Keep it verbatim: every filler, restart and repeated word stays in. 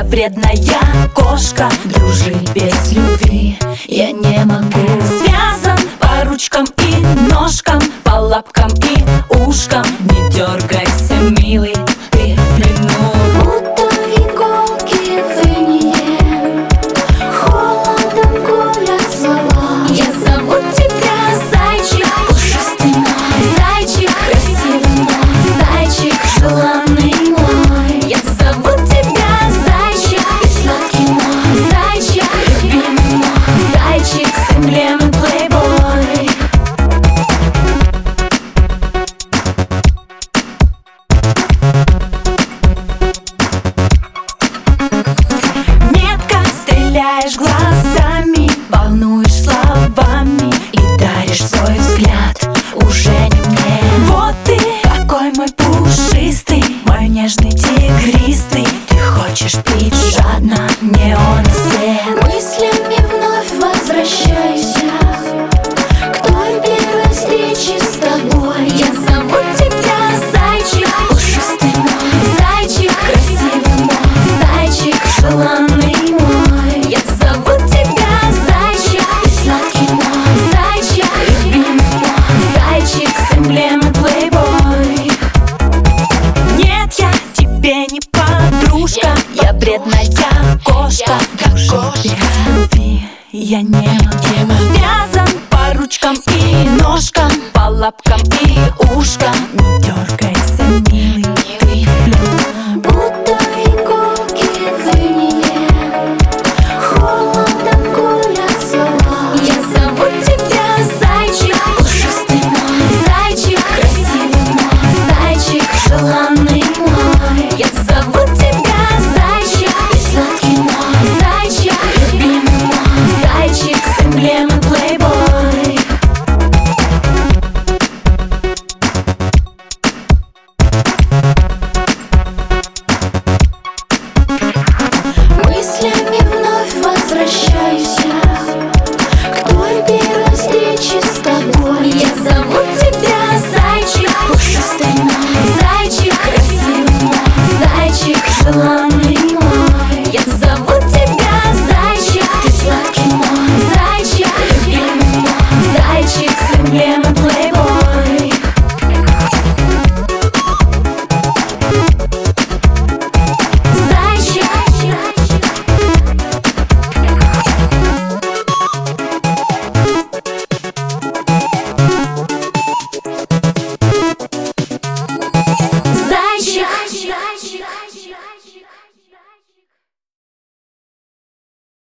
я вредная кошка. Дружить без любви я не могу. Связан по ручкам и ножкам, по лапкам и ушкам. Не дергайся, милый, ты в плену. Будто иголки в ине, холодом гулят слова. Я зову тебя зайчик пушистый мой, зайчик красивый мой, зайчик желанный мой. Я зову тебя зайчик и сладкий мой, зайчик любимый мой, зайчик с эмблемой плейбой. Метко стреляешь глазами, волнуешь словами и даришь свой взгляд уже не мне. Вот ты, какой мой пушистый, мой нежный тигристый. Ты хочешь пить жадно неон свет. Мыслями вновь возвращайся к той первой встрече с тобой. Я зову тебя зайчик пушистый мой, зайчик красивый мой, зайчик желанный мой. Я зову тебя зайчик и сладкий мой, зайчик любимый мой, зайчик с эмблемой плейбой. Нет, я тебе не подружка, я вредная кошка. Дружить без любви я не могу. Связан по ручкам и ножкам, по лапкам и ушкам.